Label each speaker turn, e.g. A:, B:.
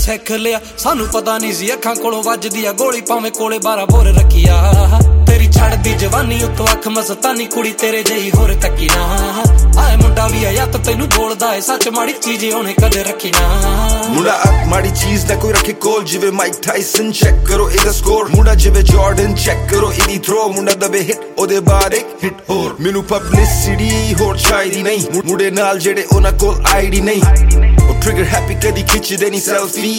A: ਸਿੱਖ ਲਿਆ ਸਾਨੂੰ ਪਤਾ ਨਹੀਂ ਸੀ ਅੱਖਾਂ ਕੋਲੋਂ ਵੱਜਦੀ ਆ ਗੋਲੀ ਭਾਵੇਂ ਕੋਲੇ 12 ਬੋਰ ਰੱਖਿਆ ਤੇਰੀ ਛੱਡਦੀ ਜਵਾਨੀ ਉੱਤੋਂ ਅੱਖ ਮਸਤਾਨੀ ਕੁੜੀ ਤੇਰੇ ਜਿਹੀ ਹੋਰ ਤੱਕੀ ਨਾ ਆਏ ਮੁੰਡਾ ਵੀ ਆ ਯੱਤ ਤੈਨੂੰ ਬੋਲਦਾ ਏ ਸੱਚ ਮਾੜੀ ਚੀਜ਼ ਉਹਨੇ ਕਦੇ ਰੱਖੀ ਨਾ
B: ਮੁੰਡਾ ਅੱਖ ਮਾੜੀ ਚੀਜ਼ ਨਾ ਕੋਈ ਰੱਖੇ ਕੋਲ ਜਿਵੇਂ ਮਾਈਕ ਟਾਇਸਨ ਚੈੱਕ ਕਰੋ ਇਹਦਾ ਸਕੋਰ ਮੁੰਡਾ ਜਿਵੇਂ ਜਾਰਡਨ ਚੈੱਕ ਕਰੋ ਇਹਦੀ ਥਰੋ ਮੁੰਡਾ ਦਵੇ ਹਿੱਟ ਉਹਦੇ ਬਾਅਦ ਇੱਕ ਹਿੱਟ ਹੋਰ ਮੈਨੂੰ ਪਬਲਿਸਿਟੀ ਹੋਰ ਚਾਹੀਦੀ ਨਹੀਂ ਮੁੰਡੇ ਨਾਲ ਜਿਹੜੇ ਉਹਨਾਂ ਕੋਲ ਆਈਡੀ ਨਹੀਂ ਉਹ ਟ੍ਰਿਗਰ ਹੈਪੀ ਕਦੀ ਖਿੱਚਦੇ ਨਹੀਂ ਸੈਲਫੀ